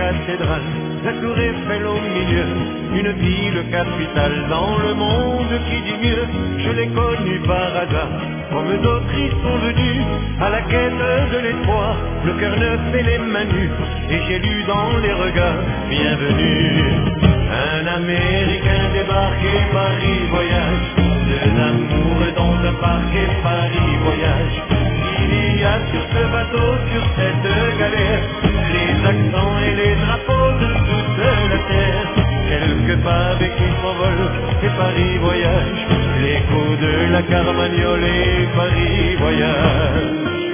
cathédrale, la tour Eiffel au milieu, une ville capitale dans le monde qui dit mieux. Je l'ai connue par hasard, comme d'autres y sont venus, à la quête de l'espoir, le cœur neuf et les mains nues, et j'ai lu dans les regards, bienvenue. Un Américain débarqué, Paris voyage, deux amoureux dans un parc et Paris voyage. Il y a sur ce bateau, sur cette galère, les accents et les drapeaux de toute la terre. Quelques pavés qui s'envolent et Paris voyage, l'écho de la Carmagnole et Paris voyage.